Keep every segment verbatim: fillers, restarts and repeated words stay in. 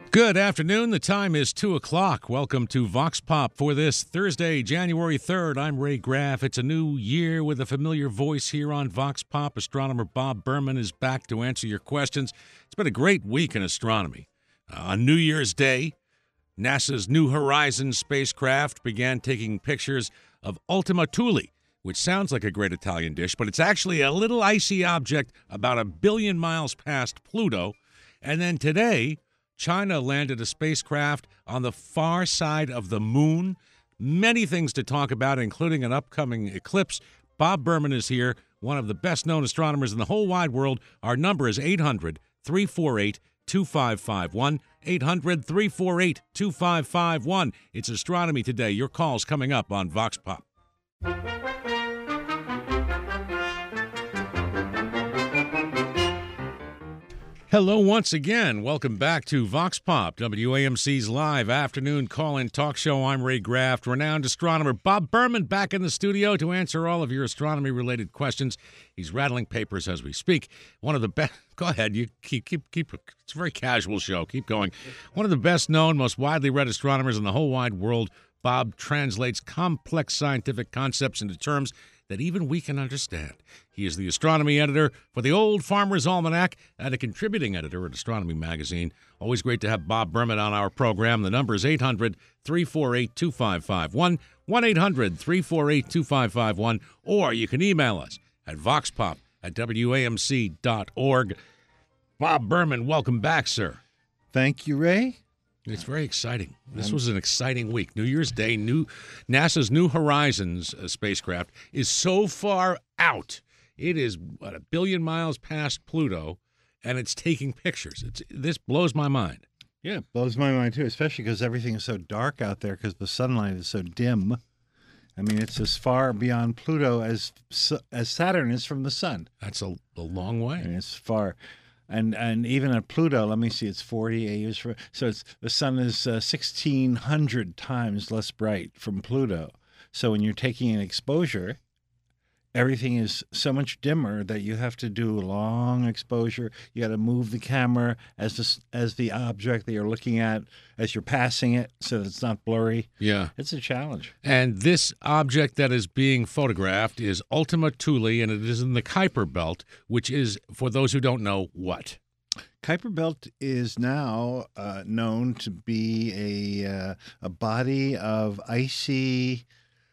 Good afternoon. The time is two o'clock. Welcome to Vox Pop for this Thursday, January third. I'm Ray Graff. It's a new year with a familiar voice here on Vox Pop. Astronomer Bob Berman is back to answer your questions. It's been a great week in astronomy. Uh, on New Year's Day, NASA's New Horizons spacecraft began taking pictures of Ultima Thule, which sounds like a great Italian dish, but it's actually a little icy object about a billion miles past Pluto. And then today, China landed a spacecraft on the far side of the moon. Many things to talk about, including an upcoming eclipse. Bob Berman is here, one of the best-known astronomers in the whole wide world. Our number is eight hundred, three four eight, two five five one, eight hundred, three four eight, two five five one. It's Astronomy Today. Your call's coming up on Vox Pop. Hello once again. Welcome back to Vox Pop, W A M C's live afternoon call-in talk show. I'm Ray Graff. Renowned astronomer Bob Berman back in the studio to answer all of your astronomy-related questions. He's rattling papers as we speak. One of the best. Go ahead. You keep keep keep. It's a very casual show. Keep going. One of the best-known, most widely read astronomers in the whole wide world. Bob translates complex scientific concepts into terms that even we can understand. He is the astronomy editor for the Old Farmer's Almanac and a contributing editor at Astronomy Magazine. Always great to have Bob Berman on our program. The number is eight hundred, three four eight, two five five one, one eight hundred, three four eight, two five five one, or you can email us at voxpop at W A M C dot org. Bob Berman, welcome back, sir. Thank you, Ray. It's very exciting. This was an exciting week. New Year's Day, new NASA's New Horizons uh, spacecraft is so far out. It is, what, a billion miles past Pluto, and it's taking pictures. It's This blows my mind. Yeah, it blows my mind, too, especially because everything is so dark out there because the sunlight is so dim. I mean, it's as far beyond Pluto as as Saturn is from the sun. That's a, a long way. And it's far. And and even at Pluto, let me see, it's forty A Us for so it's the sun is uh, sixteen hundred times less bright from Pluto. So when you're taking an exposure, everything is so much dimmer that you have to do a long exposure. You got to move the camera as the, as the object that you're looking at as you're passing it, so that it's not blurry. Yeah, it's a challenge. And this object that is being photographed is Ultima Thule, and it is in the Kuiper Belt, which is, for those who don't know, what? Kuiper Belt is now uh, known to be a uh, a body of icy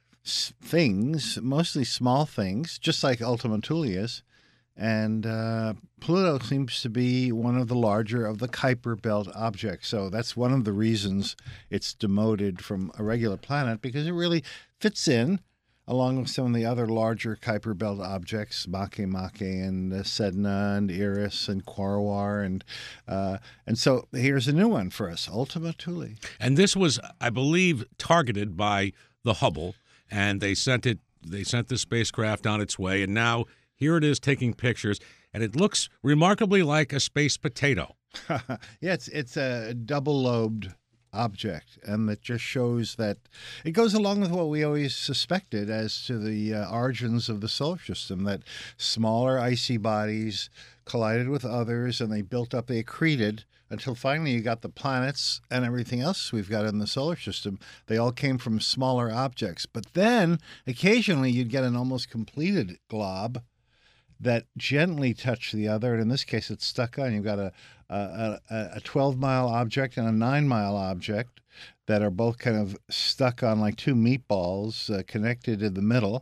things, mostly small things, just like Ultima Thule is. And uh, Pluto seems to be one of the larger of the Kuiper Belt objects. So that's one of the reasons it's demoted from a regular planet, because it really fits in along with some of the other larger Kuiper Belt objects, Makemake and uh, Sedna and Eris and Quaoar. And, uh, and so here's a new one for us, Ultima Thule. And this was, I believe, targeted by the Hubble. And they sent it. They sent the spacecraft on its way, and now here it is taking pictures, and it looks remarkably like a space potato. Yeah, it's it's a double-lobed object, and that just shows that it goes along with what we always suspected as to the uh, origins of the solar system, that smaller icy bodies collided with others, and they built up, they accreted, until finally you got the planets and everything else we've got in the solar system. They all came from smaller objects. But then occasionally you'd get an almost completed glob that gently touched the other, and in this case it's stuck on. You've got a a, a twelve-mile object and a nine-mile object that are both kind of stuck on like two meatballs uh, connected in the middle,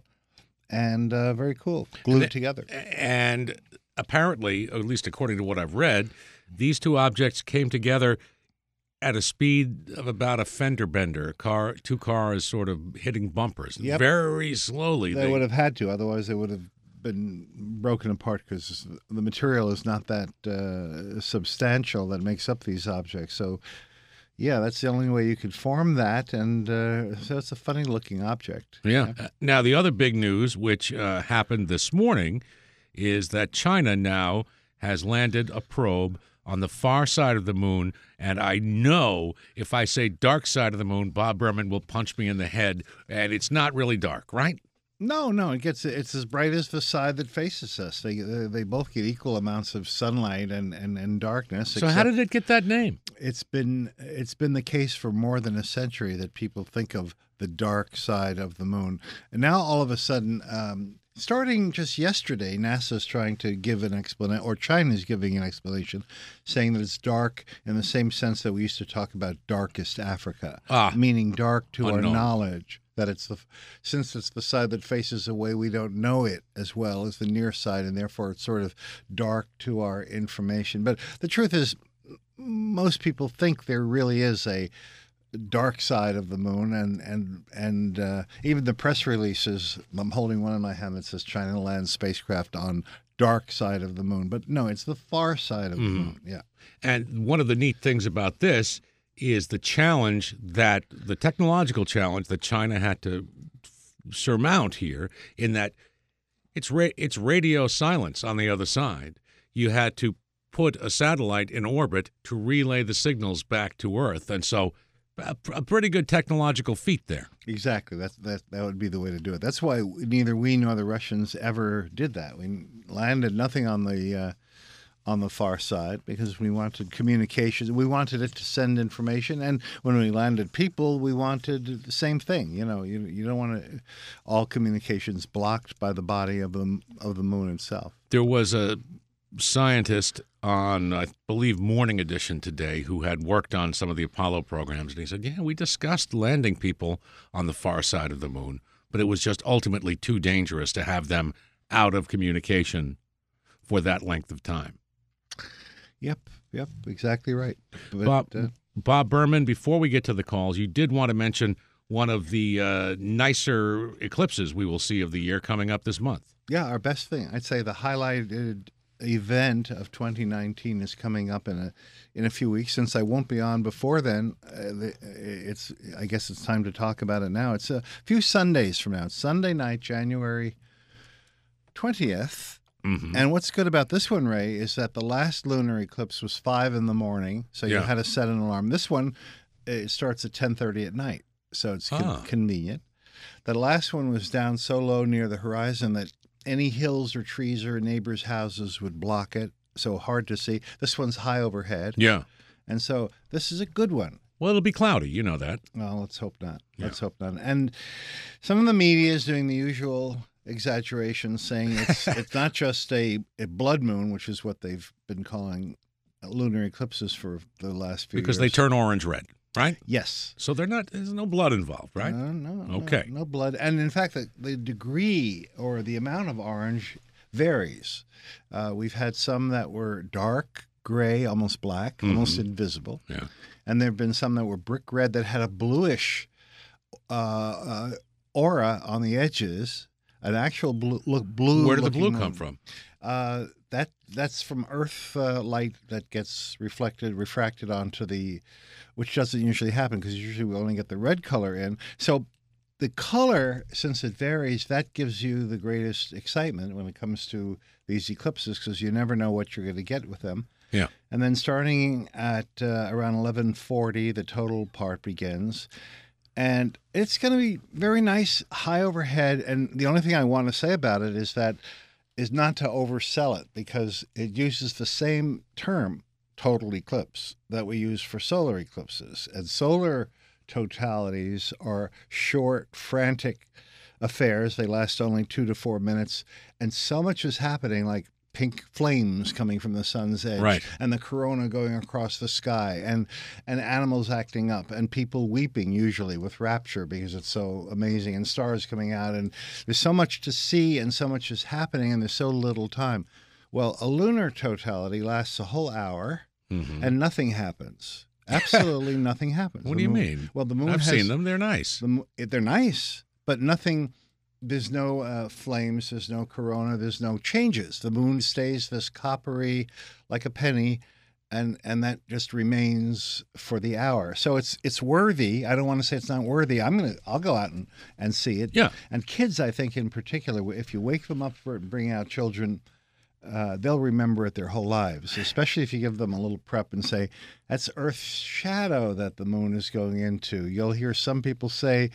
and uh, very cool, glued and, together. And apparently, at least according to what I've read, these two objects came together at a speed of about a fender bender. Car, two cars sort of hitting bumpers Yep. very slowly. They, they would have had to, otherwise they would have been broken apart, because the material is not that uh, substantial that makes up these objects. So, yeah, that's the only way you could form that, and uh, so it's a funny-looking object. Yeah. yeah. Now, the other big news, which uh, happened this morning, is that China now has landed a probe on the far side of the moon, and I know if I say dark side of the moon, Bob Berman will punch me in the head, and it's not really dark, right? No, no, it gets it's as bright as the side that faces us. They they, they both get equal amounts of sunlight and, and, and darkness. So how did it get that name? It's been it's been the case for more than a century that people think of the dark side of the moon, and now all of a sudden, um, starting just yesterday, NASA's trying to give an explanation, or China's giving an explanation, saying that it's dark in the same sense that we used to talk about darkest Africa, Ah, meaning dark to unknown. our knowledge. That it's the since it's the side that faces away, we don't know it as well as the near side, and therefore it's sort of dark to our information. But the truth is, most people think there really is a dark side of the moon, and and and uh, even the press releases. I'm holding one in my hand that says China lands spacecraft on dark side of the moon, but no, it's the far side of the Mhm. moon. Yeah. And one of the neat things about this is the challenge that the technological challenge that China had to surmount here, in that it's ra- it's radio silence on the other side. You had to put a satellite in orbit to relay the signals back to Earth, and so a, a pretty good technological feat there. Exactly. That's that. That would be the way to do it. That's why neither we nor the Russians ever did that. We landed nothing on the uh, on the far side because we wanted communications. We wanted it to send information, and when we landed people, we wanted the same thing. You know, you you don't want to, all communications blocked by the body of the of the moon itself. There was a scientist on, I believe, Morning Edition today who had worked on some of the Apollo programs, and he said, yeah, we discussed landing people on the far side of the moon, but it was just ultimately too dangerous to have them out of communication for that length of time. Yep, yep, exactly right. But, Bob, uh, Bob Berman, before we get to the calls, you did want to mention one of the uh, nicer eclipses we will see of the year coming up this month. yeah, our best thing. I'd say the highlighted event of twenty nineteen is coming up in a in a few weeks. Since I won't be on before then, uh, the, it's I guess it's time to talk about it now. It's a few Sundays from now. It's Sunday night, January twentieth. Mm-hmm. And what's good about this one, Ray, is that the last lunar eclipse was five in the morning, so you Yeah. had to set an alarm. This one, it starts at ten thirty at night, so it's con- Ah. convenient. The last one was down so low near the horizon that any hills or trees or neighbors' houses would block it, so hard to see. This one's high overhead, Yeah. and so this is a good one. Well, it'll be cloudy. You know that. Well, let's hope not. Yeah. Let's hope not. And some of the media is doing the usual exaggeration, saying it's it's not just a, a blood moon, which is what they've been calling lunar eclipses for the last few Because years. they turn orange red, right? Yes. So they're not. There's no blood involved, right? No, no, no, Okay. No, blood. And in fact, the, the degree or the amount of orange varies. Uh, we've had some that were dark gray, almost black, almost invisible. Yeah. And there have been some that were brick red that had a bluish uh, uh, aura on the edges. An actual blue, look, blue. Where did the looking blue moon. come from? Uh, that that's from Earth uh, light that gets reflected, refracted onto the, which doesn't usually happen because usually we only get the red color in. So the color, since it varies, that gives you the greatest excitement when it comes to these eclipses because you never know what you're going to get with them. Yeah. And then starting at uh, around eleven forty, the total part begins. And it's going to be very nice, high overhead. And the only thing I want to say about it is that is not to oversell it because it uses the same term, total eclipse, that we use for solar eclipses. And solar totalities are short, frantic affairs. They last only two to four minutes. And so much is happening, like pink flames coming from the sun's edge, Right. and the corona going across the sky, and and animals acting up, and people weeping usually with rapture because it's so amazing, and stars coming out, and there's so much to see, and so much is happening, and there's so little time. Well, a lunar totality lasts a whole hour, Mhm. and nothing happens. Absolutely nothing happens. What The do you moon- mean? Well, the moon I've has, seen them. They're nice. the mo- they're nice, but nothing. There's no uh, flames. There's no corona. There's no changes. The moon stays this coppery, like a penny, and and that just remains for the hour. So it's it's worthy. I don't want to say it's not worthy. I'm gonna. I'll go out and, and see it. Yeah. And kids, I think in particular, if you wake them up for it and bring out children, uh, they'll remember it their whole lives. Especially if you give them a little prep and say, "That's Earth's shadow that the moon is going into." You'll hear some people say,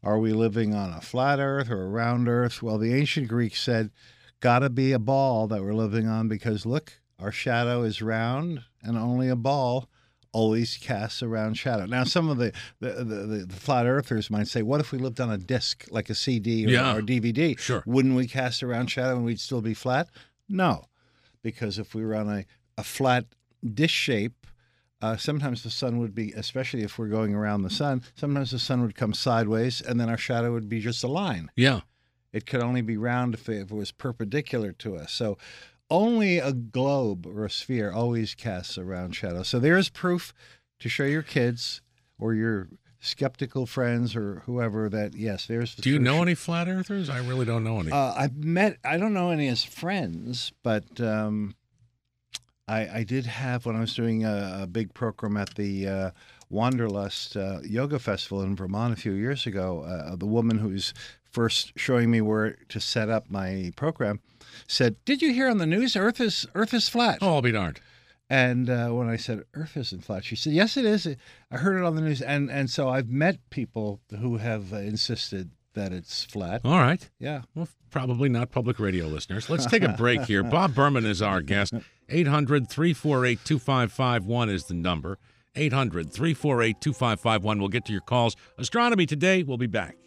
Are we living on a flat Earth or a round Earth? Well, the ancient Greeks said, gotta be a ball that we're living on because, look, our shadow is round and only a ball always casts a round shadow. Now, some of the the, the, the flat earthers might say, what if we lived on a disc like a C D or, yeah, or D V D? Sure. Wouldn't we cast a round shadow and we'd still be flat? No, because if we were on a, a flat dish shape, uh, sometimes the sun would be, especially if we're going around the sun, sometimes the sun would come sideways and then our shadow would be just a line. Yeah. It could only be round if it, if it was perpendicular to us. So only a globe or a sphere always casts a round shadow. So there's proof to show your kids or your skeptical friends or whoever that, yes, there's the Do you truth. know any flat earthers? I really don't know any. Uh, I've met, I don't know any as friends, but um, I, I did have, when I was doing a, a big program at the uh, Wanderlust uh, Yoga Festival in Vermont a few years ago, uh, the woman who's first showing me where to set up my program said, did you hear on the news Earth is Earth is flat? Oh, I'll be darned. And uh, when I said Earth isn't flat, she said, yes, it is. I heard it on the news. And and so I've met people who have uh, insisted that it's flat. All right. Yeah. Well, probably not public radio listeners. Let's take a break here. Bob Berman is our guest. eight hundred, three four eight, two five five one is the number. eight hundred, three four eight, two five five one. We'll get to your calls. Astronomy Today. We'll be back.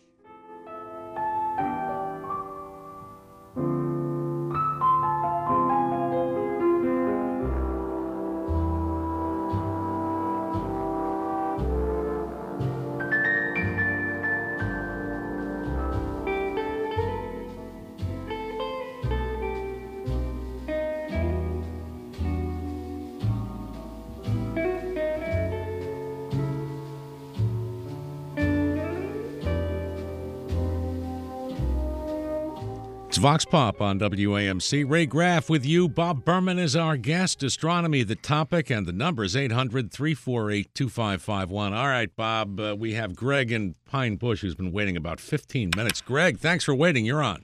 It's Vox Pop on W A M C. Ray Graff with you. Bob Berman is our guest. Astronomy, the topic, and the number is eight hundred, three four eight, two five five one. All right, Bob, uh, we have Greg in Pine Bush who's been waiting about fifteen minutes. Greg, thanks for waiting. You're on.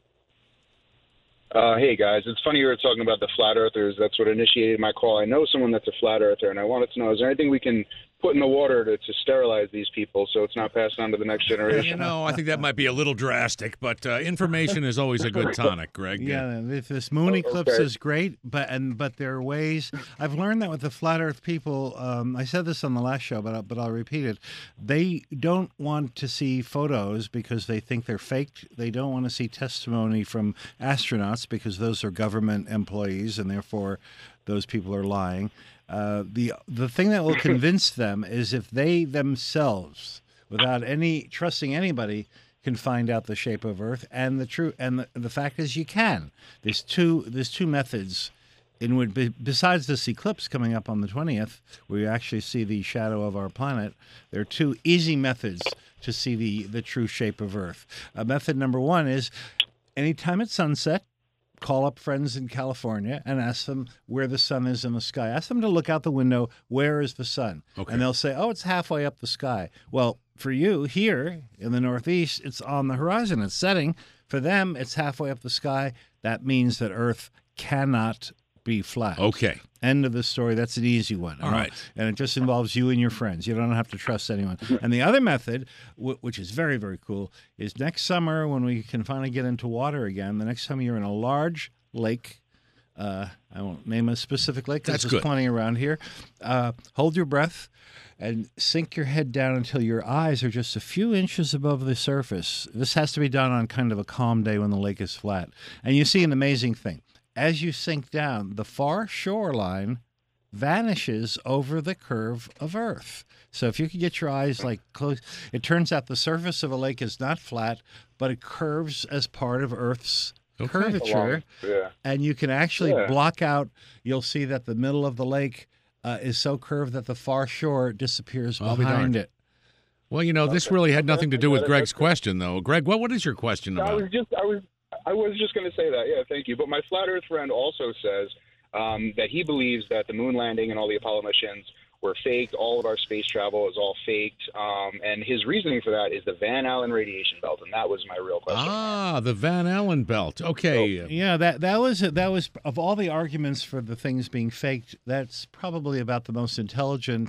Uh, hey, guys. It's funny you were talking about the flat earthers. That's what initiated my call. I know someone that's a flat earther, and I wanted to know, is there anything we can put in the water to, to sterilize these people so it's not passed on to the next generation? You know, I think that might be a little drastic, but uh, information is always a good tonic, Greg. Yeah, this, this moon eclipse okay. is great, but and but there are ways. I've learned that with the flat Earth people. Um, I said this on the last show, but I'll, but I'll repeat it. They don't want to see photos because they think they're faked. They don't want to see testimony from astronauts because those are government employees, and therefore those people are lying. Uh, the the thing that will convince them is if they themselves, without any trusting anybody, can find out the shape of Earth and the true and the, the fact is you can. There's two there's two methods in which, besides this eclipse coming up on the twentieth, where you actually see the shadow of our planet. There are two easy methods to see the the true shape of Earth. Uh, method number one is anytime at sunset, call up friends in California and ask them where the sun is in the sky. Ask them to look out the window. Where is the sun? Okay. And they'll say, oh, it's halfway up the sky. Well, for you here in the Northeast, it's on the horizon. It's setting. For them, it's halfway up the sky. That means that Earth cannot be flat. Okay. End of the story. That's an easy one. All right. And it just involves you and your friends. You don't have to trust anyone. And the other method, w- which is very, very cool, is next summer when we can finally get into water again, the next time you're in a large lake, uh, I won't name a specific lake because That's there's good. plenty around here, uh, hold your breath and sink your head down until your eyes are just a few inches above the surface. This has to be done on kind of a calm day when the lake is flat. And you see an amazing thing. As you sink down, the far shoreline vanishes over the curve of Earth. So if you could get your eyes like close, it turns out the surface of a lake is not flat, but it curves as part of Earth's Okay. curvature. Yeah. And you can actually Yeah. block out, you'll see that the middle of the lake uh, is so curved that the far shore disappears I'll be behind darned. it. Well, you know, this really had nothing to do with Greg's question, though. Greg, what, what is your question I about? was just, I was, I was just going to say that. Yeah, thank you. But my flat Earth friend also says um, that he believes that the moon landing and all the Apollo missions were faked. All of our space travel is all faked. Um, and his reasoning for that is the Van Allen radiation belt, and that was my real question. Ah, the Van Allen belt. Okay. Yeah, that that was that was of all the arguments for the things being faked, that's probably about the most intelligent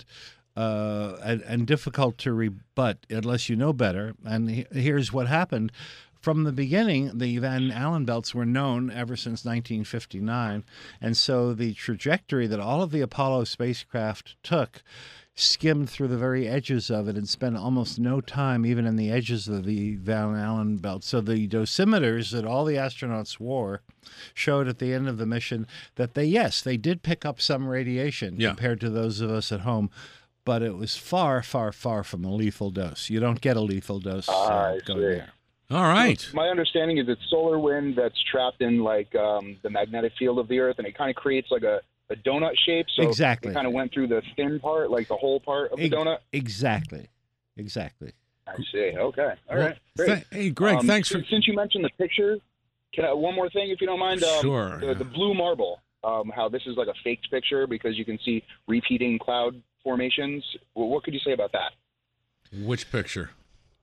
uh, and, and difficult to rebut unless you know better. And he, here's what happened. From the beginning, the Van Allen belts were known ever since nineteen fifty-nine, and so the trajectory that all of the Apollo spacecraft took skimmed through the very edges of it and spent almost no time even in the edges of the Van Allen belt. So the dosimeters that all the astronauts wore showed at the end of the mission that they, yes, they did pick up some radiation yeah. compared to those of us at home, but it was far, far, far from a lethal dose. You don't get a lethal dose uh, uh, going there. All right. My understanding is it's solar wind that's trapped in like um, the magnetic field of the Earth, and it kind of creates like a, a donut shape. So exactly. it kind of went through the thin part, like the whole part of the e- donut. Exactly. Exactly. I see. Okay. All well, right. Great. Th- hey, Greg, um, thanks for. Since you mentioned the picture, can I, one more thing, if you don't mind. Um, sure. The, the blue marble. Um, how this is like a faked picture because you can see repeating cloud formations. Well, what could you say about that? Which picture?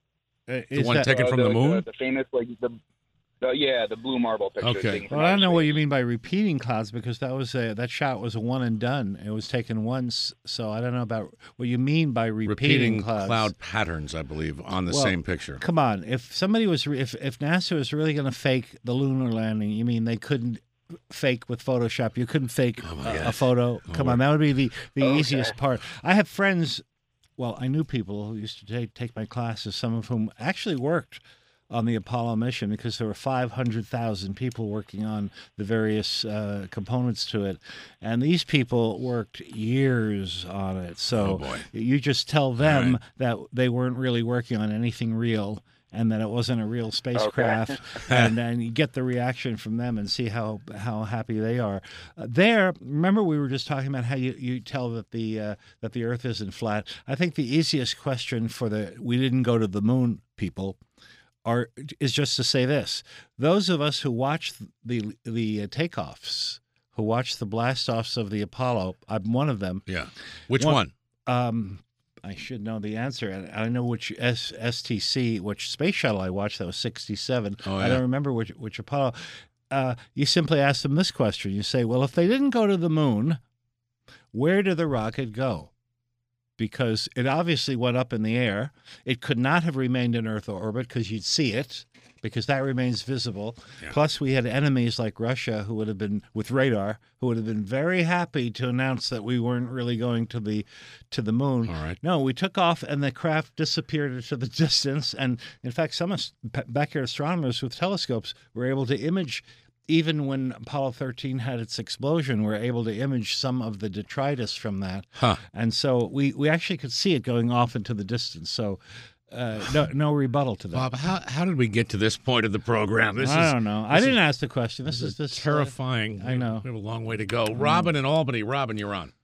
Uh, the one that, taken uh, from the, the moon? The, the famous, like, the, the, yeah, the blue marble picture. Okay. Taken from Well, I don't know outer what space. you mean by repeating clouds because that was a, that shot was a one and done. It was taken once, so I don't know about what you mean by repeating, Repeating clouds. cloud patterns, I believe, on the Well, same picture. Come on, if somebody was, re- if if NASA was really going to fake the lunar landing, you mean they couldn't fake with Photoshop? You couldn't fake Oh, my a, God. a photo. Oh, Come on, that would be the the Okay. easiest part. I have friends. Well, I knew people who used to take, take my classes, some of whom actually worked on the Apollo mission because there were five hundred thousand people working on the various uh, components to it. And these people worked years on it. So Oh, boy. you just tell them right. that they weren't really working on anything real and that it wasn't a real spacecraft, Okay. and then you get the reaction from them and see how how happy they are. Uh, there, remember we were just talking about how you, you tell that the uh, that the Earth isn't flat. I think the easiest question for the we didn't go to the moon people are is just to say this: those of us who watched the the uh, takeoffs, who watched the blast-offs of the Apollo, I'm one of them. Yeah. Which One- one? Um, I should know the answer. and I know which S- STC, which space shuttle I watched. That was sixty-seven. Oh, I yeah. don't remember which which Apollo. Uh, you simply ask them this question. You say, well, if they didn't go to the moon, where did the rocket go? Because it obviously went up in the air. It could not have remained in Earth orbit because you'd see it, because that remains visible. Yeah. Plus, we had enemies like Russia who would have been, with radar, who would have been very happy to announce that we weren't really going to the to the moon. All right. No, we took off and the craft disappeared into the distance. And in fact, some ast- backyard astronomers with telescopes were able to image. Even when Apollo thirteen had its explosion, we were able to image some of the detritus from that. Huh. And so we, we actually could see it going off into the distance. So uh, no no rebuttal to that. Bob, how, how did we get to this point of the program? This I is don't know. I this didn't is- ask the question. This is this uh, terrifying. I know. We have a long way to go. Robin in Albany. Robin, you're on.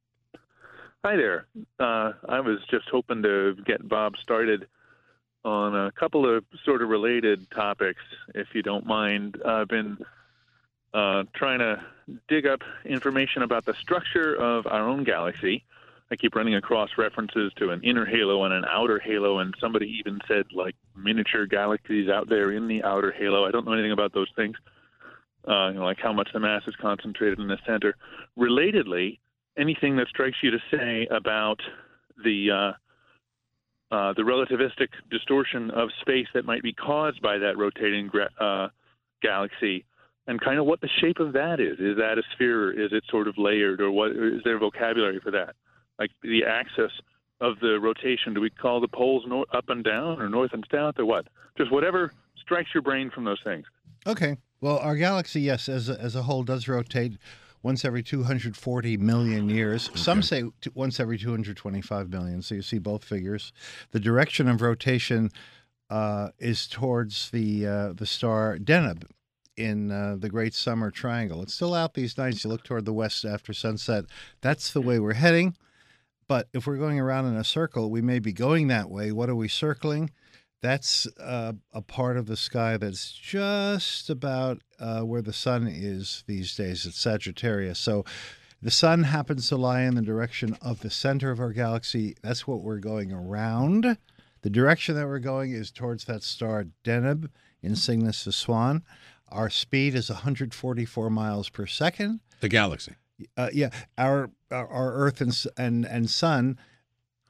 Hi there. Uh, I was just hoping to get Bob started on a couple of sort of related topics, if you don't mind. I've been uh, trying to dig up information about the structure of our own galaxy. I keep running across references to an inner halo and an outer halo, and somebody even said, like, miniature galaxies out there in the outer halo. I don't know anything about those things, uh, you know, like how much the mass is concentrated in the center. Relatedly, anything that strikes you to say about the uh, uh, the relativistic distortion of space that might be caused by that rotating gra- uh, galaxy, and kind of what the shape of that is. Is that a sphere? Is it sort of layered, or what? Is there vocabulary for that? Like the axis of the rotation, do we call the poles nor- up and down, or north and south, or what? Just whatever strikes your brain from those things. Okay. Well, our galaxy, yes, as a, as a whole, does rotate once every two hundred forty million years. Some say t- once every two hundred twenty-five million. So you see both figures. The direction of rotation uh, is towards the uh, the star Deneb in uh, the Great Summer Triangle. It's still out these nights. You look toward the west after sunset. That's the way we're heading. But if we're going around in a circle, we may be going that way. What are we circling? That's uh, a part of the sky that's just about uh, where the sun is these days. It's Sagittarius. So the sun happens to lie in the direction of the center of our galaxy. That's what we're going around. The direction that we're going is towards that star Deneb in Cygnus the Swan. Our speed is one hundred forty-four miles per second. The galaxy. Uh, yeah, our, our our Earth and s- and and Sun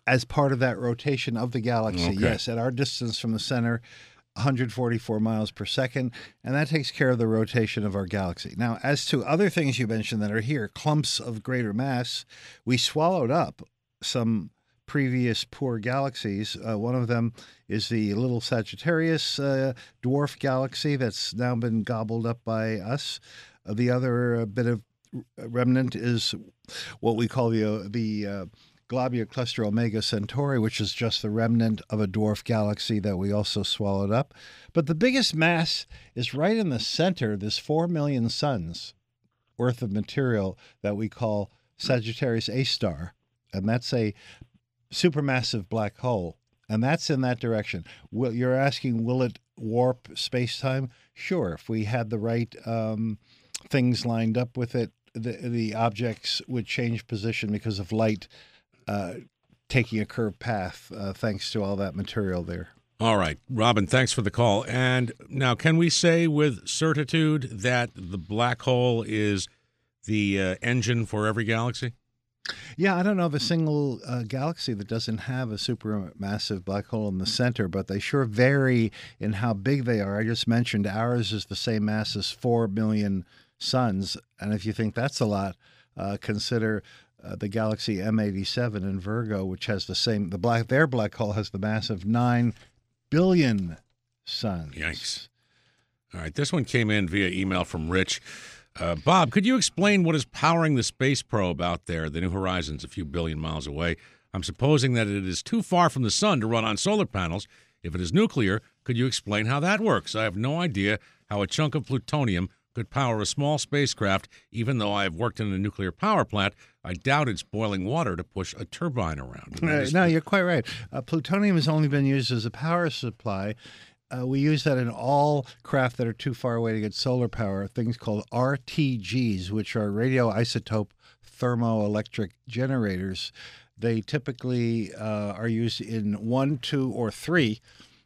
as part of that rotation of the galaxy. Okay. Yes, at our distance from the center, one hundred forty-four miles per second, and that takes care of the rotation of our galaxy. Now, as to other things you mentioned that are here, clumps of greater mass, we swallowed up some previous poor galaxies. Uh, one of them is the little Sagittarius uh, dwarf galaxy that's now been gobbled up by us. Uh, the other uh, bit of remnant is what we call the uh, the uh, Globular Cluster Omega Centauri, which is just the remnant of a dwarf galaxy that we also swallowed up. But the biggest mass is right in the center, this four million suns worth of material that we call Sagittarius A star. And that's a supermassive black hole. And that's in that direction. Will, you're asking, will it warp space-time? Sure. If we had the right um, things lined up with it, the, the objects would change position because of light Uh, taking a curved path, uh, thanks to all that material there. All right, Robin, thanks for the call. And now, can we say with certitude that the black hole is the uh, engine for every galaxy? Yeah, I don't know of a single uh, galaxy that doesn't have a supermassive black hole in the center, but they sure vary in how big they are. I just mentioned ours is the same mass as four million suns, and if you think that's a lot, uh, consider Uh, the galaxy M eighty-seven in Virgo, which has the same, the black, their black hole has the mass of nine billion suns. Yikes. All right, this one came in via email from Rich. Uh, Bob, could you explain what is powering the space probe out there, the New Horizons, a few billion miles away? I'm supposing that it is too far from the sun to run on solar panels. If it is nuclear, could you explain how that works? I have no idea how a chunk of plutonium could power a small spacecraft, even though I have worked in a nuclear power plant. I doubt it's boiling water to push a turbine around. Uh, no, you're quite right. Uh, plutonium has only been used as a power supply. Uh, we use that in all craft that are too far away to get solar power, things called R T Gs, which are radioisotope thermoelectric generators. They typically uh, are used in one, two, or three.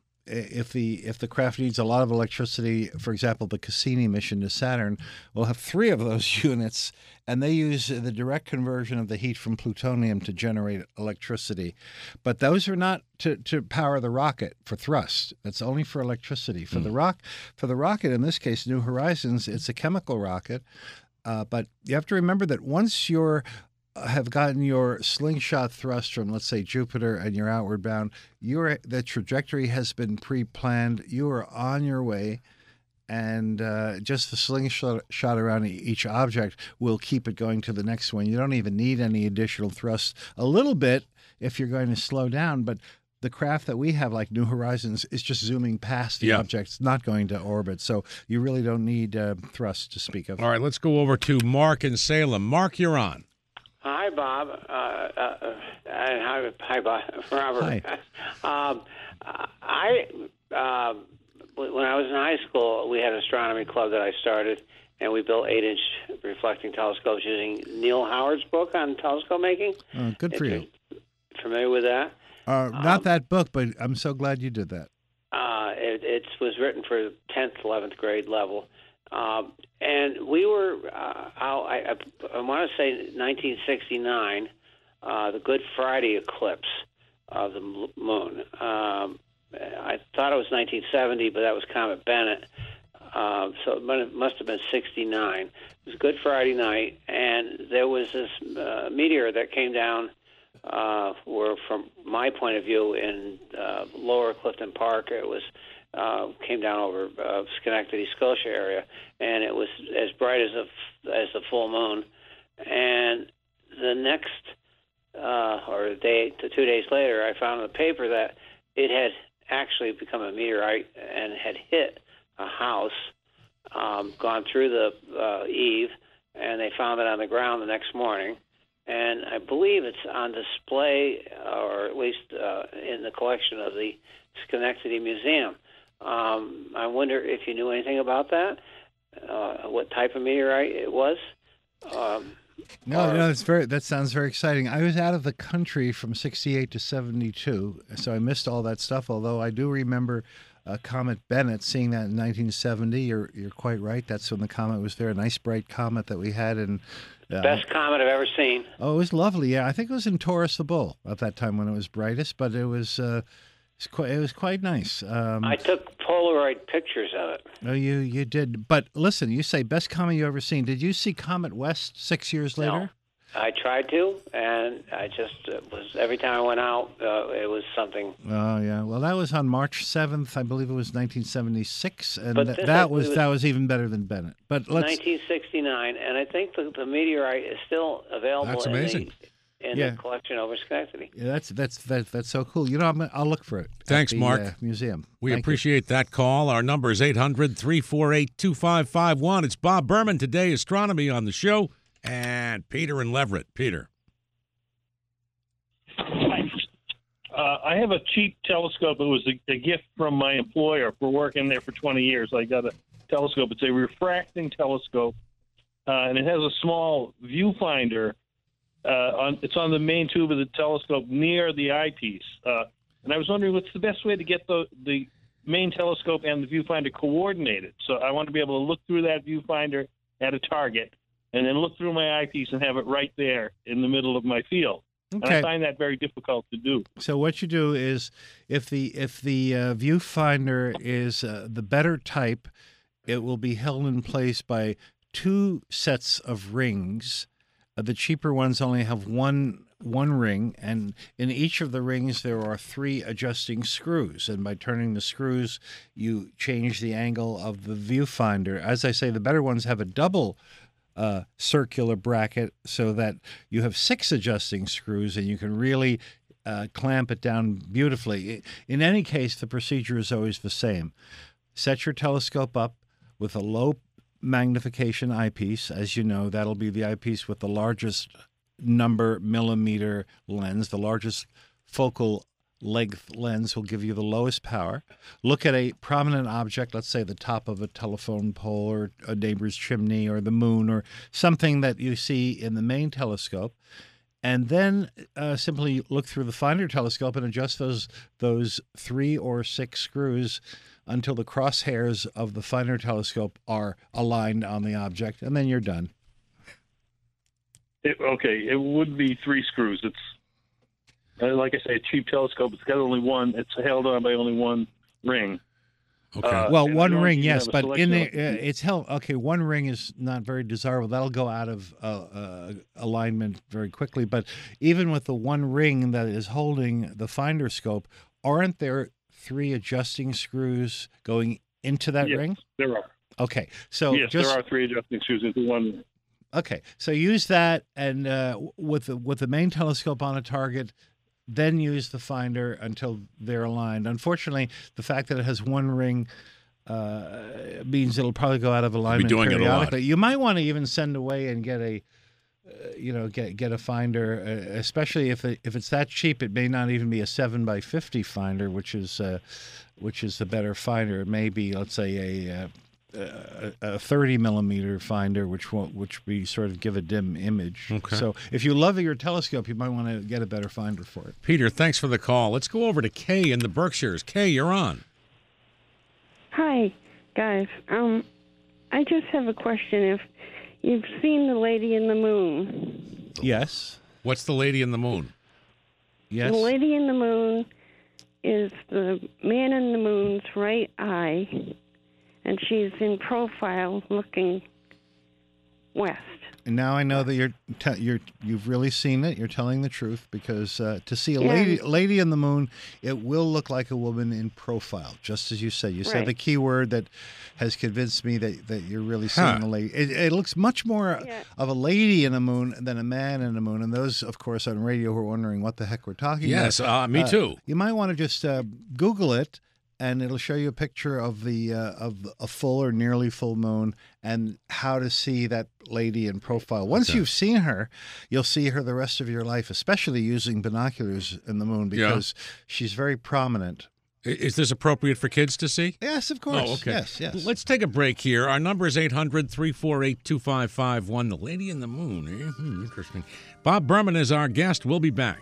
If the if the craft needs a lot of electricity, for example, the Cassini mission to Saturn will have three of those units, and they use the direct conversion of the heat from plutonium to generate electricity. But those are not to, to power the rocket for thrust. That's only for electricity. For mm. the rock, for the rocket, in this case, New Horizons, it's a chemical rocket. Uh, but you have to remember that once you're have gotten your slingshot thrust from, let's say, Jupiter, and you're outward bound, your the trajectory has been pre-planned. You are on your way, and uh, just the slingshot shot around each object will keep it going to the next one. You don't even need any additional thrust. A little bit if you're going to slow down, but the craft that we have, like New Horizons, is just zooming past the yeah. object. It's not going to orbit, so you really don't need uh, thrust to speak of. All right, let's go over to Mark in Salem. Mark, you're on. Hi, Bob. Uh, uh, and hi, hi, Bob. Robert. Hi. um, I, uh, when I was in high school, we had an astronomy club that I started, and we built eight-inch reflecting telescopes using Neil Howard's book on telescope making. Oh, good for you. Familiar with that? Uh, not um, that book, but I'm so glad you did that. Uh, it, it was written for tenth, eleventh grade level. Um, and we were, uh, I, I, I want to say nineteen sixty-nine, uh, the Good Friday eclipse of the moon. Um, I thought it was nineteen seventy, but that was Comet Bennett. Uh, so it must have been sixty-nine. It was Good Friday night, and there was this uh, meteor that came down, uh, where, from my point of view, in uh, Lower Clifton Park, it was Uh, came down over uh, Schenectady, Scotia area, and it was as bright as a, as the full moon. And the next, uh, or the day, two days later, I found in the paper that it had actually become a meteorite and had hit a house, um, gone through the uh, eave, and they found it on the ground the next morning. And I believe it's on display, or at least uh, in the collection of the Schenectady Museum. Um, I wonder if you knew anything about that, uh, what type of meteorite it was. Um, no, or, no, that's very. That sounds very exciting. I was out of the country from sixty-eight to seventy-two, so I missed all that stuff. Although I do remember uh, Comet Bennett, seeing that in nineteen seventy. You're you're quite right. That's when the comet was there. A nice bright comet that we had in. Uh, Best comet I've ever seen. Oh, it was lovely. Yeah, I think it was in Taurus the Bull at that time when it was brightest, but it was uh, it was quite, it was quite nice. Um, I took Polaroid pictures of it. oh, you you did. But listen, you say best comet you ever seen. Did you see Comet West six years later? No. I tried to, and I just uh, was every time I went out, uh, it was something. Oh yeah, well that was on March seventh, I believe it was nineteen seventy-six, and But th- this, that I was believe, that was even better than Bennett. But let's nineteen sixty-nine, and I think the, the meteorite is still available That's in, amazing. the, in Yeah. the collection over Schenectady. yeah, that's that's that, that's so cool. You know, I'm, I'll look for it. at Thanks, the, Mark. Uh, museum. We Thank you. appreciate that call. Our number is eight hundred, three four eight, two five five one. It's Bob Berman, Today Astronomy on the show, and Peter in Leverett. Peter. Uh, I have a cheap telescope. It was a, a gift from my employer for working there for twenty years. I got a telescope. It's a refracting telescope, uh, and it has a small viewfinder. Uh, on, it's on the main tube of the telescope near the eyepiece. Uh, and I was wondering what's the best way to get the, the main telescope and the viewfinder coordinated. So I want to be able to look through that viewfinder at a target and then look through my eyepiece and have it right there in the middle of my field. And Okay. I find that very difficult to do. So what you do is, if the if the uh, viewfinder is uh, the better type, it will be held in place by two sets of rings. Uh, the cheaper ones only have one one ring, and in each of the rings there are three adjusting screws. And by turning the screws, you change the angle of the viewfinder. As I say, the better ones have a double Uh, circular bracket so that you have six adjusting screws and you can really uh, clamp it down beautifully. In any case, the procedure is always the same. Set your telescope up with a low magnification eyepiece. As you know, that'll be the eyepiece with the largest number millimeter lens. The largest focal length lens will give you the lowest power. Look at a prominent object, let's say the top of a telephone pole or a neighbor's chimney or the moon or something that you see in the main telescope, and then uh, simply look through the finder telescope and adjust those those three or six screws until the crosshairs of the finder telescope are aligned on the object, and then you're done. It, okay, it would be three screws. It's uh, like I say, a cheap telescope. It's got only one. It's held on by only one ring. Okay. Uh, Well, and one I know ring, you yes, have a but in selection the of- uh, it's held. Okay, one ring is not very desirable. That'll go out of uh, uh, alignment very quickly. But even with the one ring that is holding the finder scope, aren't there three adjusting screws going into that Yes, ring? there are. Okay, so yes, just there are three adjusting screws into one. okay, so use that, and uh, with the with the main telescope on a target. Then use the finder until they're aligned. Unfortunately, the fact that it has one ring uh, means it'll probably go out of alignment doing it a lot. periodically. You might want to even send away and get a, uh, you know, get get a finder, uh, especially if it, if it's that cheap. It may not even be a seven by fifty finder, which is uh, which is the better finder. It may be, let's say, a uh, a, a thirty millimeter finder, which won't, which we sort of give a dim image. Okay. So if you love your telescope, you might want to get a better finder for it. Peter, thanks for the call. Let's go over to Kay in the Berkshires. Kay, you're on. Hi, guys. Um, I just have a question. If you've seen The Lady in the Moon, Yes. What's the Lady in the Moon? Yes. The Lady in the Moon is the man in the moon's right eye, and she's in profile looking west. And now I know that you're te- you're you've really seen it. You're telling the truth because uh, to see a Yeah. lady lady in the moon, it will look like a woman in profile, just as you said. You said Right. the key word that has convinced me that, that you're really seeing Huh. a lady. It, it looks much more Yeah. of a lady in a moon than a man in a moon. And those, of course, on radio who are wondering what the heck we're talking Yes, about. uh, me too. You might want to just uh, Google it, and it'll show you a picture of the uh, of a full or nearly full moon and how to see that lady in profile. Once Okay. you've seen her, you'll see her the rest of your life, especially using binoculars in the moon Yeah. because she's very prominent. I- Is this appropriate for kids to see? Yes, of course. Oh, okay. Yes, yes. Let's take a break here. Our number is eight hundred, three four eight, two five five one. The Lady in the Moon. Eh? Hmm, interesting. Bob Berman is our guest. We'll be back.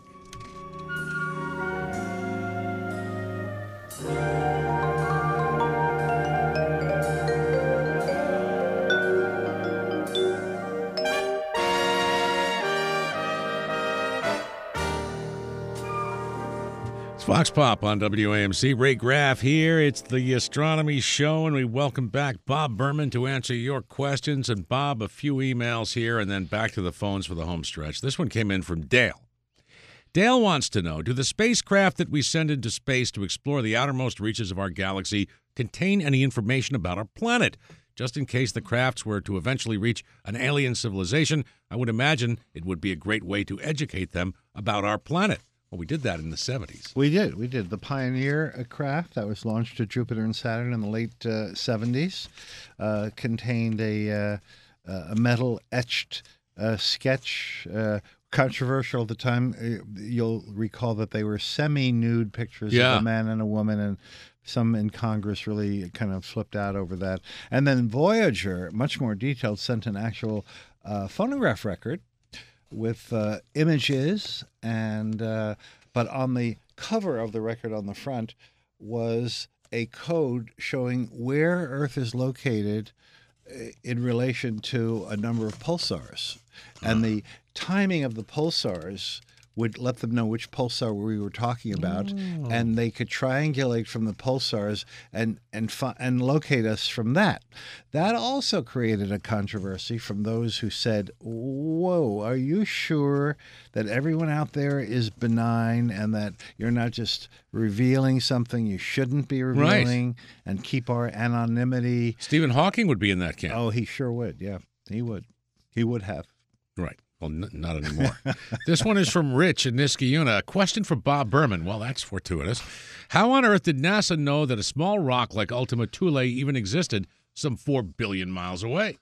Vox Pop on W A M C. Ray Graff here. It's the Astronomy Show, and we welcome back Bob Berman to answer your questions. And Bob, a few emails here, and then back to the phones for the home stretch. This one came in from Dale. Dale wants to know, do the spacecraft that we send into space to explore the outermost reaches of our galaxy contain any information about our planet? Just in case the crafts were to eventually reach an alien civilization, I would imagine it would be a great way to educate them about our planet. Well, we did that in the seventies. We did. We did. The Pioneer craft that was launched to Jupiter and Saturn in the late uh, seventies uh, contained a, uh, a metal-etched uh, sketch, uh, controversial at the time. You'll recall that they were semi-nude pictures yeah. of a man and a woman, and some in Congress really kind of flipped out over that. And then Voyager, much more detailed, sent an actual uh, phonograph record with uh, images, and uh, but on the cover of the record on the front was a code showing where Earth is located in relation to a number of pulsars. And the timing of the pulsars would let them know which pulsar we were talking about, oh. and they could triangulate from the pulsars and and fi- and locate us from that. That also created a controversy from those who said, "Whoa, are you sure that everyone out there is benign and that you're not just revealing something you shouldn't be revealing, right, and keep our anonymity?" Stephen Hawking would be in that camp. Oh, he sure would. Yeah, he would. He would have. Right. Well, n- not anymore. This one is from Rich in Niskayuna. A question for Bob Berman. Well, that's fortuitous. How on earth did NASA know that a small rock like Ultima Thule even existed some four billion miles away?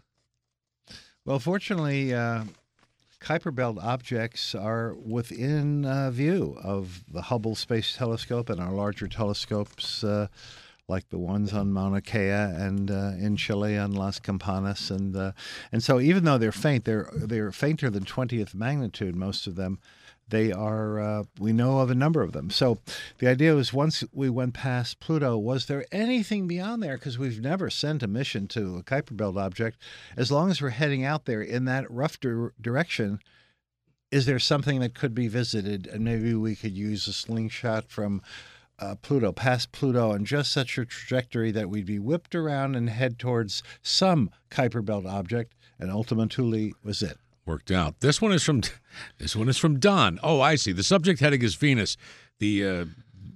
Well, fortunately, uh, Kuiper Belt objects are within uh, view of the Hubble Space Telescope and our larger telescopes, uh, like the ones on Mauna Kea and uh, in Chile on Las Campanas, and uh, and so even though they're faint, they're they're fainter than twentieth magnitude. Most of them, they are. Uh, we know of a number of them. So the idea was, once we went past Pluto, was there anything beyond there? Because we've never sent a mission to a Kuiper Belt object. As long as we're heading out there in that rough di- direction, is there something that could be visited? And maybe we could use a slingshot from Uh, Pluto, past Pluto, and just such a trajectory that we'd be whipped around and head towards some Kuiper Belt object, and Ultima Thule was it. Worked out. This one is from this one is from Don. Oh, I see. The subject heading is Venus. The uh,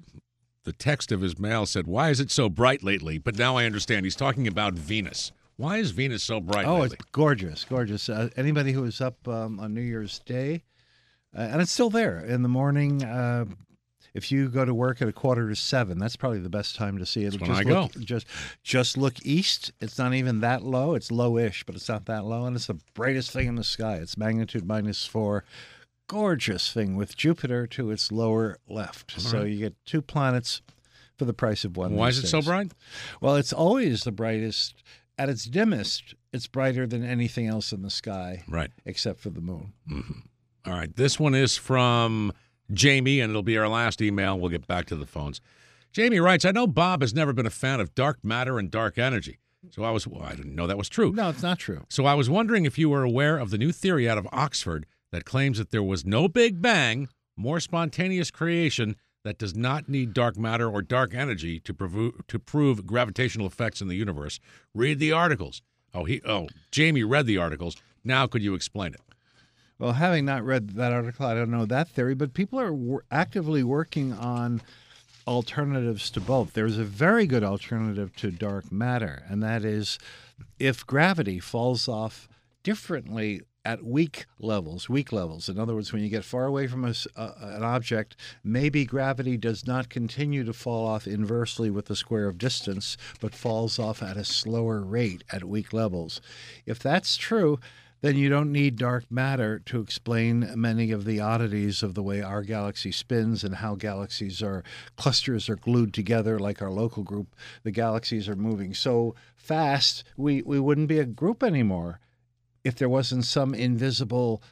the text of his mail said, "Why is it so bright lately?" But now I understand he's talking about Venus. Why is Venus so bright oh, lately? It's gorgeous, gorgeous. Uh, anybody who was up um, on New Year's Day, uh, and it's still there in the morning. Uh, If you go to work at a quarter to seven, that's probably the best time to see it. That's when just I look, go. Just, just look east. It's not even that low. It's low-ish, but it's not that low, and it's the brightest thing in the sky. It's magnitude minus four. Gorgeous thing with Jupiter to its lower left. All so right. you get two planets for the price of one. Why is these it so days. bright? Well, it's always the brightest. At its dimmest, it's brighter than anything else in the sky, Right. except for the moon. Mm-hmm. All right. This one is from Jamie, and it'll be our last email. We'll get back to the phones. Jamie writes, I know Bob has never been a fan of dark matter and dark energy. So I was, well, I didn't know that was true. No, it's not true. So I was wondering if you were aware of the new theory out of Oxford that claims that there was no Big Bang, more spontaneous creation that does not need dark matter or dark energy to prove, to prove gravitational effects in the universe. Read the articles. Oh, he, oh, Jamie read the articles. Now could you explain it? Well, having not read that article, I don't know that theory, but people are wor- actively working on alternatives to both. There's a very good alternative to dark matter, and that is if gravity falls off differently at weak levels, weak levels. In other words, when you get far away from a, uh, an object, maybe gravity does not continue to fall off inversely with the square of distance, but falls off at a slower rate at weak levels. If that's true, then you don't need dark matter to explain many of the oddities of the way our galaxy spins and how galaxies are, clusters are glued together like our local group. The galaxies are moving so fast, we, we wouldn't be a group anymore if there wasn't some invisible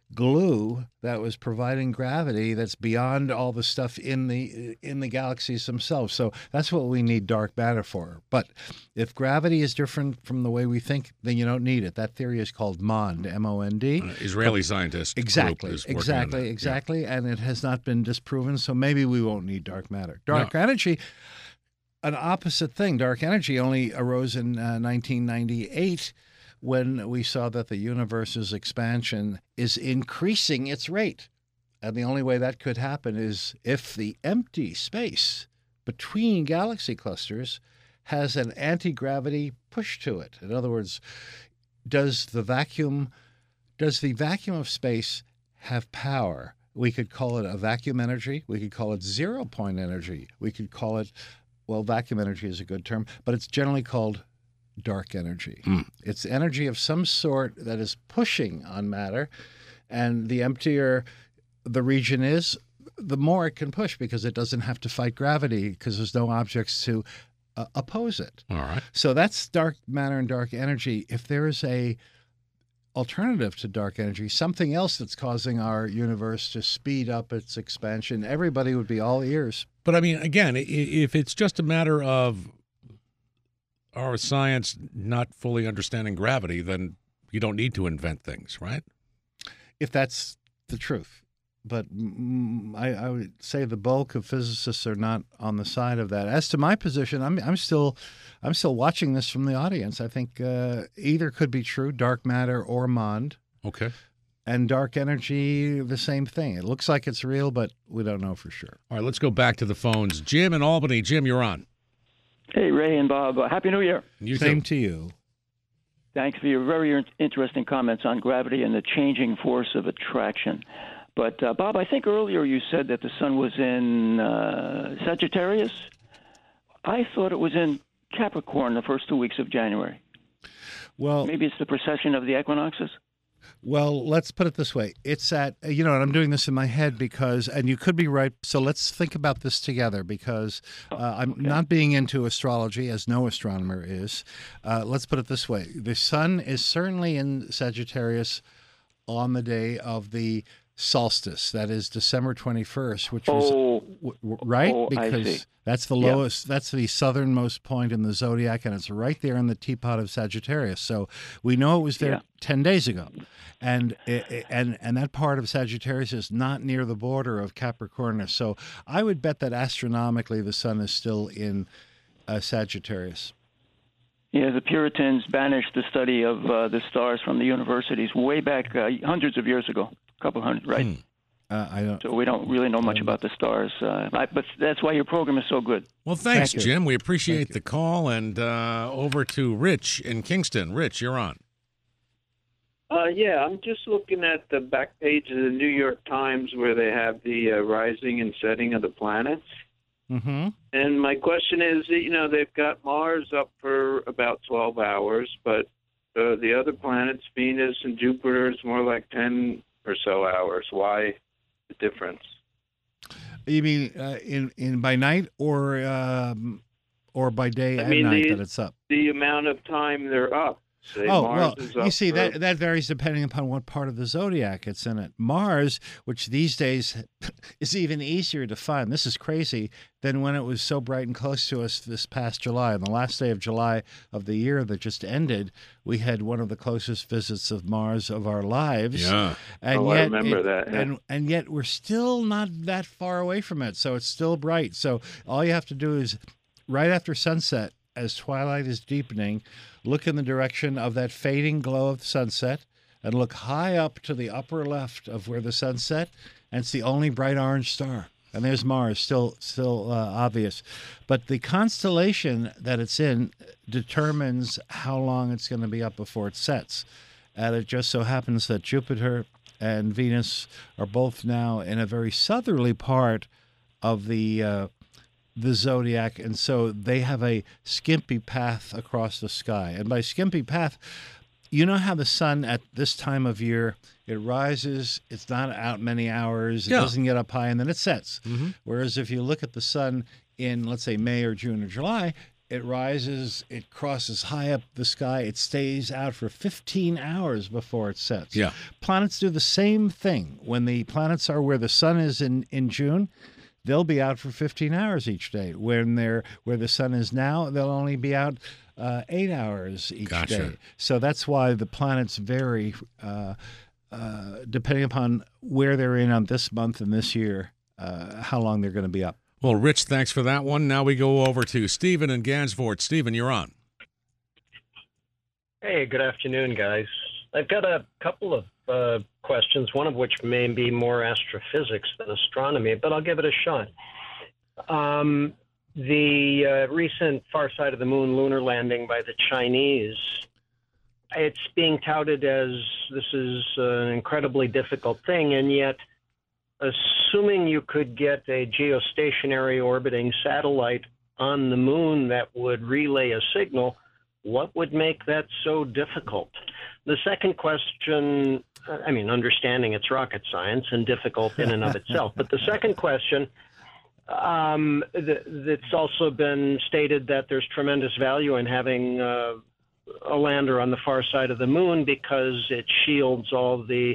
glue that was providing gravity that's beyond all the stuff in the in the galaxies themselves. So that's what we need dark matter for. But if gravity is different from the way we think, then you don't need it. That theory is called MOND, M O N D. Uh, Israeli scientist. Exactly, group is working on exactly, that. exactly. And it has not been disproven, so maybe we won't need dark matter. Dark no. energy, an opposite thing. Dark energy only arose in uh, nineteen ninety-eight when we saw that the universe's expansion is increasing its rate. And the only way that could happen is if the empty space between galaxy clusters has an anti-gravity push to it. In other words, does the vacuum does the vacuum of space have power? We could call it a vacuum energy. We could call it zero-point energy. We could call it, well, vacuum energy is a good term, but it's generally called dark energy. Mm. It's energy of some sort that is pushing on matter, and the emptier the region is, the more it can push because it doesn't have to fight gravity because there's no objects to uh, oppose it. All right. So that's dark matter and dark energy. If there is a alternative to dark energy, something else that's causing our universe to speed up its expansion, everybody would be all ears. But I mean, again, if it's just a matter of our science not fully understanding gravity, then you don't need to invent things, right? If that's the truth. But mm, I, I would say the bulk of physicists are not on the side of that. As to my position, I'm I'm still I'm still watching this from the audience. I think uh, either could be true, dark matter or MOND. Okay. And dark energy, the same thing. It looks like it's real, but we don't know for sure. All right, let's go back to the phones. Jim in Albany. Jim, you're on. Hey, Ray and Bob. Uh, Happy New Year. You Same too. to you. Thanks for your very interesting comments on gravity and the changing force of attraction. But, uh, Bob, I think earlier you said that the sun was in uh, Sagittarius. I thought it was in Capricorn the first two weeks of January. Well, maybe it's the precession of the equinoxes. Well, let's put it this way. It's at, you know, and I'm doing this in my head because, and you could be right. So let's think about this together because uh, I'm okay. not being into astrology, as no astronomer is. Uh, let's put it this way. The sun is certainly in Sagittarius on the day of the solstice. That is December twenty-first, which was, oh, w- w- right? Oh, because I see. That's the Yep. lowest, that's the southernmost point in the zodiac, and it's right there in the teapot of Sagittarius. So we know it was there Yeah. ten days ago. And and and that part of Sagittarius is not near the border of Capricornus. So I would bet that astronomically the sun is still in uh, Sagittarius. Yeah, the Puritans banished the study of uh, the stars from the universities way back uh, hundreds of years ago, a couple hundred, right? Hmm. Uh, I don't. So we don't really know much about the stars. Uh, I, but that's why your program is so good. Well, thanks, Thank you. Jim. We appreciate Thank you. the call. And uh, over to Rich in Kingston. Rich, you're on. Uh, yeah, I'm just looking at the back page of the New York Times where they have the uh, rising and setting of the planets. Mm-hmm. And my question is, you know, they've got Mars up for about twelve hours, but uh, the other planets, Venus and Jupiter, is more like ten or so hours. Why the difference? You mean uh, in in by night or um, or by day I and mean, night the, that it's up? The amount of time they're up. Say Oh, Mars well, is you up see, for- that, that varies depending upon what part of the zodiac it's in it. Mars, which these days is even easier to find, this is crazy, than when it was so bright and close to us this past July. On the last day of July of the year that just ended, we had one of the closest visits of Mars of our lives. Yeah. And Oh, I yet remember it- that, yeah. And, and yet we're still not that far away from it, so it's still bright. So all you have to do is, right after sunset, as twilight is deepening, look in the direction of that fading glow of the sunset and look high up to the upper left of where the sun set, and it's the only bright orange star. And there's Mars, still still uh, obvious. But the constellation that it's in determines how long it's going to be up before it sets. And it just so happens that Jupiter and Venus are both now in a very southerly part of the uh, the zodiac, and so they have a skimpy path across the sky. And by skimpy path, you know how the sun at this time of year, it rises, it's not out many hours, it Yeah. doesn't get up high, and then it sets. Mm-hmm. Whereas if you look at the sun in, let's say, May or June or July, it rises, it crosses high up the sky, it stays out for fifteen hours before it sets. Yeah. Planets do the same thing. When the planets are where the sun is in, in June, they'll be out for fifteen hours each day. When they're where the sun is now, they'll only be out uh, eight hours each Gotcha. day. So that's why the planets vary uh, uh, depending upon where they're in on this month and this year, uh, how long they're going to be up. Well, Rich, thanks for that one. Now we go over to Stephen in Gansevoort. Stephen, you're on. Hey, good afternoon, guys. I've got a couple of uh, questions, one of which may be more astrophysics than astronomy, but I'll give it a shot. Um, the uh, recent Far Side of the Moon lunar landing by the Chinese, it's being touted as this is an incredibly difficult thing, and yet assuming you could get a geostationary orbiting satellite on the moon that would relay a signal, what would make that so difficult? The second question, I mean, understanding it's rocket science and difficult in and of itself, but the second question, um, th- it's also been stated that there's tremendous value in having uh, a lander on the far side of the moon because it shields all the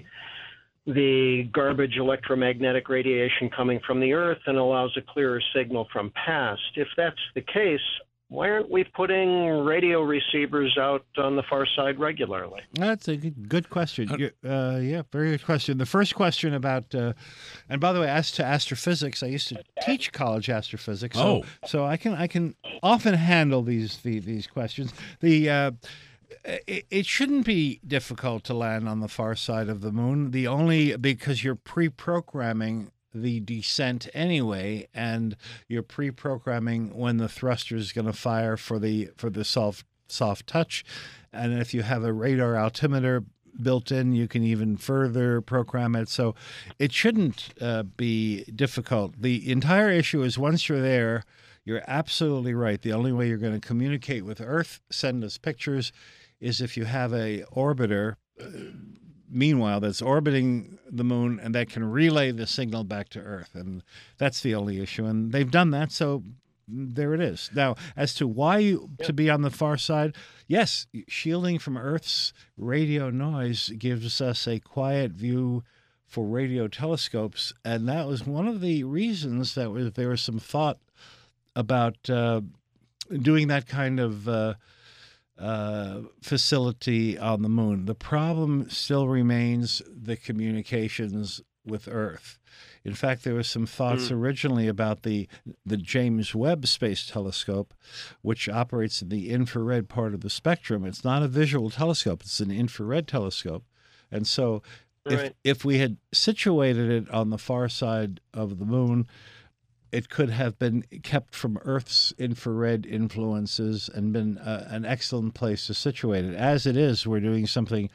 the garbage electromagnetic radiation coming from the Earth and allows a clearer signal from past. If that's the case, why aren't we putting radio receivers out on the far side regularly? That's a good, good question. Uh, yeah, very good question. The first question about, uh, and by the way, as to astrophysics, I used to teach college astrophysics, so Oh. so I can I can often handle these the, these questions. The uh, it, it shouldn't be difficult to land on the far side of the moon. The only because you're pre-programming the descent anyway, and you're pre-programming when the thruster is going to fire for the for the soft soft touch, and if you have a radar altimeter built in, you can even further program it. So it shouldn't uh, be difficult. The entire issue is once you're there, you're absolutely right. The only way you're going to communicate with Earth, send us pictures, is if you have a orbiter. Uh, Meanwhile, that's orbiting the moon and that can relay the signal back to Earth. And that's the only issue. And they've done that, so there it is. Now, as to why you, to be on the far side, yes, shielding from Earth's radio noise gives us a quiet view for radio telescopes. And that was one of the reasons that was, there was some thought about uh, doing that kind of uh, uh, facility on the moon. The problem still remains the communications with Earth. In fact, there were some thoughts mm. originally about the the James Webb Space Telescope, which operates in the infrared part of the spectrum. It's not a visual telescope; it's an infrared telescope. And so, if right. if we had situated it on the far side of the moon, it could have been kept from Earth's infrared influences and been uh, an excellent place to situate it. As it is, we're doing something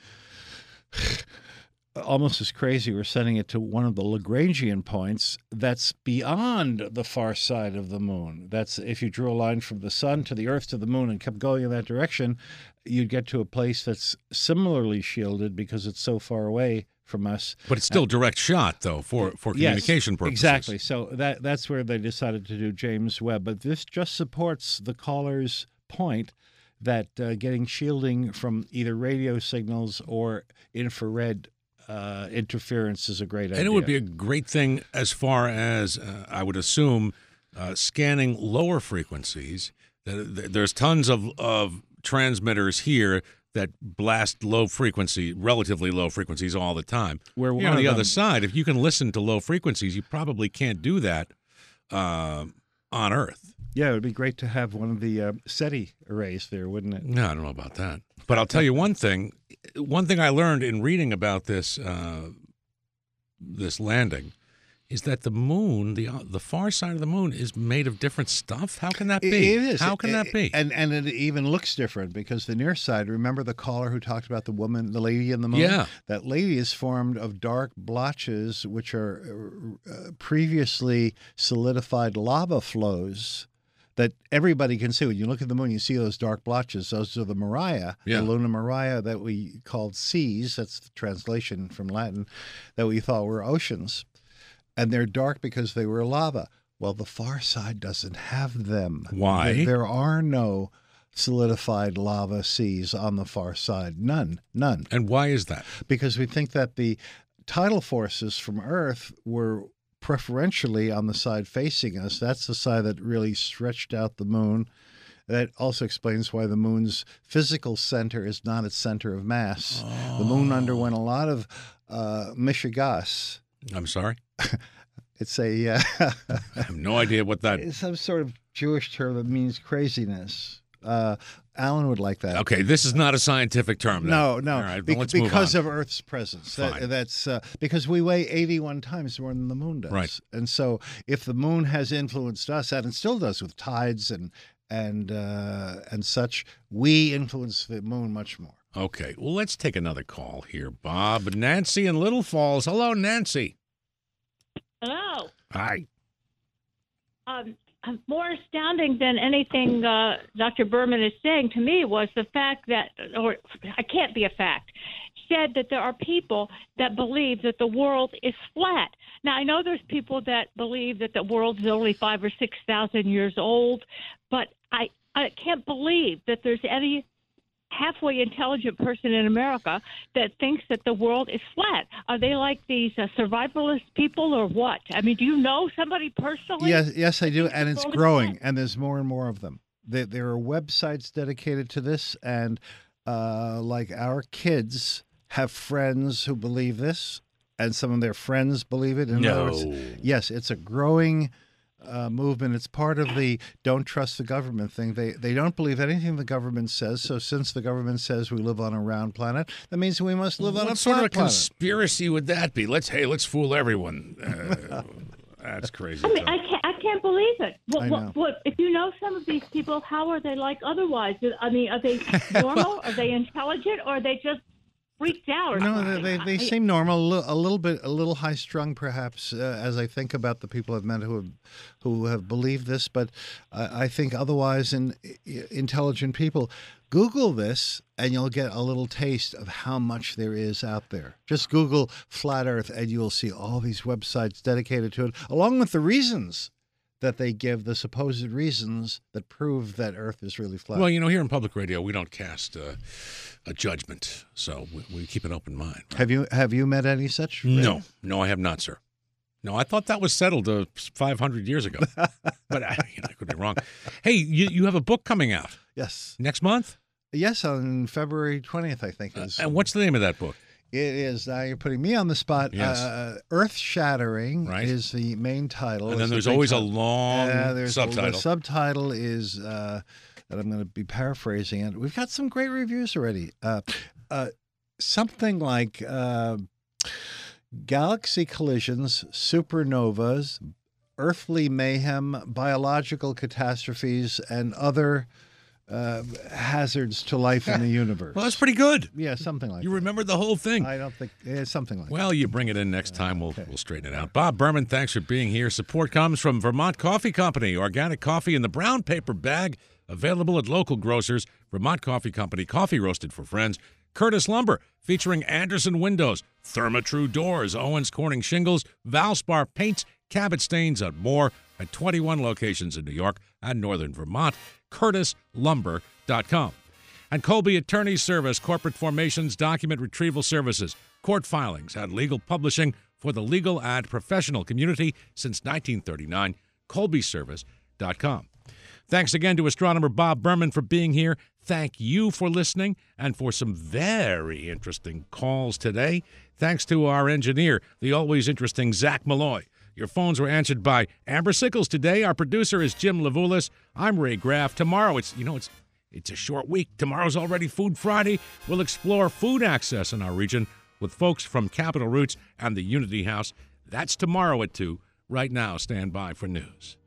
almost as crazy. We're sending it to one of the Lagrangian points that's beyond the far side of the moon. That's if you drew a line from the sun to the Earth to the moon and kept going in that direction, you'd get to a place that's similarly shielded because it's so far away from us. But it's still direct shot, though, for, for communication yes, purposes. Exactly. So that that's where they decided to do James Webb. But this just supports the caller's point that uh, getting shielding from either radio signals or infrared uh, interference is a great idea. And it would be a great thing as far as, uh, I would assume, uh, scanning lower frequencies. There's tons of, of transmitters here that blast low frequency, relatively low frequencies all the time. Where you know, on the other side, if you can listen to low frequencies, you probably can't do that uh, on Earth. Yeah, it would be great to have one of the uh, SETI arrays there, wouldn't it? No, I don't know about that. But I'll tell you one thing. One thing I learned in reading about this uh, this landing is that the moon, the the far side of the moon, is made of different stuff. How can that be? It is. How can it, that be? And and it even looks different because the near side. Remember the caller who talked about the woman, the lady in the moon? Yeah. That lady is formed of dark blotches, which are uh, previously solidified lava flows that everybody can see. When you look at the moon, you see those dark blotches. Those are the Maria, yeah. the Luna Maria that we called seas. That's the translation from Latin, that we thought were oceans. And they're dark because they were lava. Well, the far side doesn't have them. Why? There, there are no solidified lava seas on the far side. None. None. And why is that? Because we think that the tidal forces from Earth were preferentially on the side facing us. That's the side that really stretched out the moon. That also explains why the moon's physical center is not its center of mass. Oh. The moon underwent a lot of uh, mishigas. I'm sorry? It's a... Uh, I have no idea what that... It's some sort of Jewish term that means craziness. Uh, Alan would like that. Okay, this is not a scientific term. Then. No, no. All right, Be- let's move because on. of Earth's presence. Fine. That, that's uh, because we weigh eighty-one times more than the moon does. Right. And so if the moon has influenced us, and it still does with tides and and uh, and such, we influence the moon much more. Okay, well, let's take another call here, Bob. Nancy in Little Falls. Hello, Nancy. Hello. Hi. Um, more astounding than anything uh, Doctor Berman is saying to me was the fact that, or it can't be a fact, said that there are people that believe that the world is flat. Now, I know there's people that believe that the world is only five or six thousand years old, but I, I can't believe that there's any halfway intelligent person in America that thinks that the world is flat. Are they like these uh, survivalist people or what? I mean, do you know somebody personally? Yes, yes, I do, and it's growing, flat? and there's more and more of them. There, there are websites dedicated to this, and uh, like our kids have friends who believe this, and some of their friends believe it. In No. other words, yes, it's a growing uh, movement. It's part of the don't trust the government thing. They they don't believe anything the government says. So since the government says we live on a round planet, that means we must live what on a sort flat of a planet. conspiracy would that be? Let's hey, let's fool everyone. Uh, that's crazy. I mean, I can't, I can't believe it. What, I know. what, what, if you know some of these people, how are they like otherwise? I mean, are they normal? Are they intelligent? Or are they just freaked out? Or No, something? they, they, they I- seem normal, a little, a little bit, a little high strung, perhaps, uh, as I think about the people I've met who have, who have believed this. But I, I think otherwise, in, intelligent people, Google this, and you'll get a little taste of how much there is out there. Just Google flat Earth, and you'll see all these websites dedicated to it, along with the reasons that they give, the supposed reasons that prove that Earth is really flat. Well, you know, here in public radio, we don't cast uh, a judgment, so we, we keep an open mind. Right? Have you have you met any such? No, no, I have not, sir. No, I thought that was settled uh, five hundred years ago, but I, you know, I could be wrong. Hey, you, you have a book coming out Yes. next month? Yes, on February twentieth, I think. Uh, Is and what's the name of that book? It is. Now you're putting me on the spot. Yes. Uh, Earth Shattering Right. is the main title. And It's then the there's big always a title. long Uh, there's subtitle. The subtitle is, uh, that I'm going to be paraphrasing it. We've got some great reviews already. Uh, uh, something like uh, galaxy collisions, supernovas, earthly mayhem, biological catastrophes, and other uh, hazards to life in the universe. Well, that's pretty good. Yeah, something like You that. remembered the whole thing. I don't think yeah, something like Well, you bring it in next time. We'll we'll straighten it out. Bob Berman, thanks for being here. Support comes from Vermont Coffee Company, organic coffee in the brown paper bag, available at local grocers. Vermont Coffee Company, coffee roasted for friends. Curtis Lumber, featuring Anderson Windows, Therma-Tru Doors, Owens Corning Shingles, Valspar Paints, Cabot Stains, and more at twenty-one locations in New York and northern Vermont. curtis lumber dot com. And Colby Attorney Service, corporate formations, document retrieval services, court filings, and legal publishing for the legal and professional community since nineteen thirty-nine. colby service dot com. Thanks again to astronomer Bob Berman for being here. Thank you for listening and for some very interesting calls today. Thanks to our engineer, the always interesting Zach Malloy. Your phones were answered by Amber Sickles today. Our producer is Jim Levulis. I'm Ray Graff. Tomorrow, it's you know it's it's a short week. Tomorrow's already Food Friday. We'll explore food access in our region with folks from Capital Roots and the Unity House. That's tomorrow at two. Right now, stand by for news.